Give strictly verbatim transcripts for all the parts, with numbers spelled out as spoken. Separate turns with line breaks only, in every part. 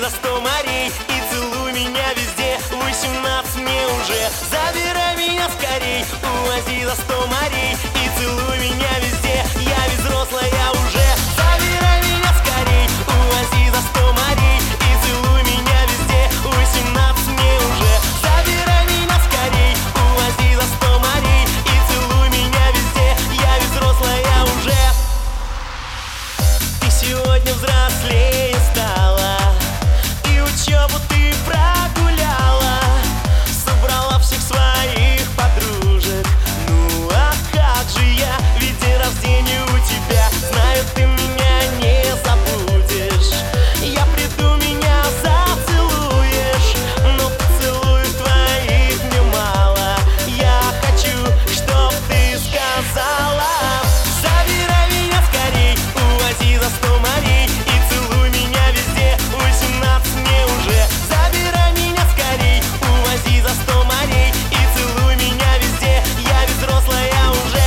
сто морей и целуй меня везде. Восемнадцать мне уже, забирай меня скорей. Увози за сто морей и целуй меня везде. Я ведь взрослая уже, забирай меня скорей. Увози за сто морей и целуй меня везде. Восемнадцать мне уже, забирай меня скорей. Увози за сто морей и целуй меня везде. Я ведь взрослая уже. Ты сегодня взрослее стала, и учебу ты прогуляла. Собрала всех своих подружек. Ну а как же я, ведь день рождения у тебя. Знаю, ты меня не забудешь. Я приду, меня зацелуешь, но поцелуев твоих мне мало. Я хочу, чтоб ты сказала: забирай меня скорей, увози за сто морей и целуй меня везде. Восемнадцать мне уже, забирай меня скорей. Увози за сто морей и целуй меня везде. Я ведь взрослая уже.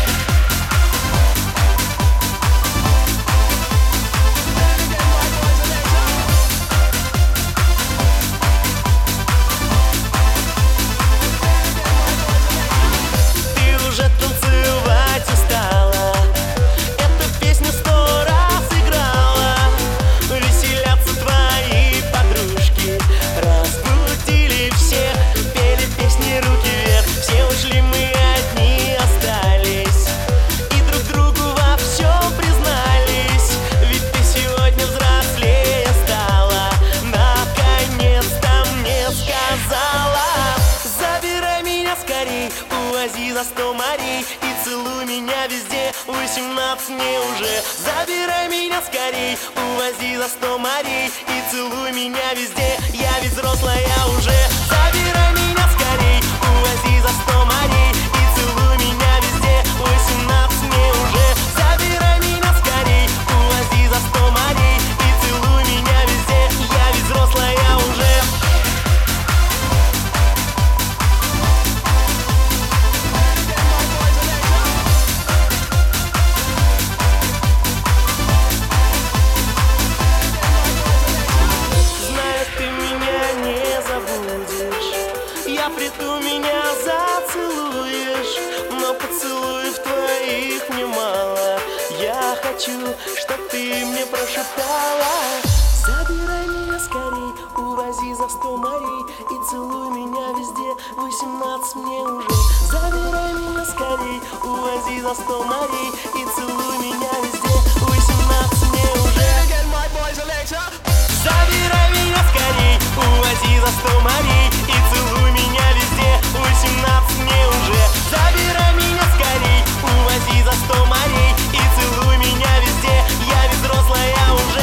Ты уже танцевать устала, эту песню сто раз играла. Веселятся твои подружки, разбудили всех, пели песни руки вверх. Все ушли, мы одни остались, и друг другу во всем признались. Ведь ты сегодня взрослее стала, наконец-то мне сказала: забирай меня скорей, увози за сто морей и целуй меня везде. Восемнадцать мне уже, забирай меня скорей. Увози за сто морей и целуй меня везде. Я ведь взрослая уже. Забирай меня скорей, увози за сто морей и целуй меня везде. Восемнадцать мне уже, забирай меня скорей. Увози за сто морей и целуй меня везде. Я ведь взрослая уже. Знаю, ты меня не забудешь. Я приду, меня зацелуешь, но поцелуев твоих мне мало. Я хочу, чтоб ты мне прошептала: забирай меня скорей, увози за сто морей и целуй меня везде. Восемнадцать мне уже, забирай меня скорей. Увози за сто морей и целуй меня везде. Восемнадцать мне уже. Забирай меня скорей, увози за сто морей и целуй меня везде. Восемнадцать мне уже, забирай меня скорей. Увози за сто морей и целуй меня везде. Я ведь взрослая уже.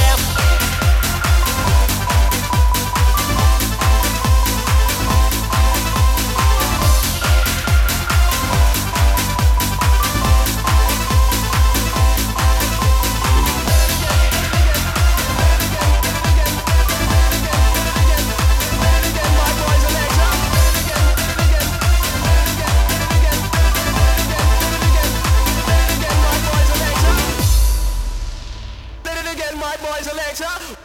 My boys are later.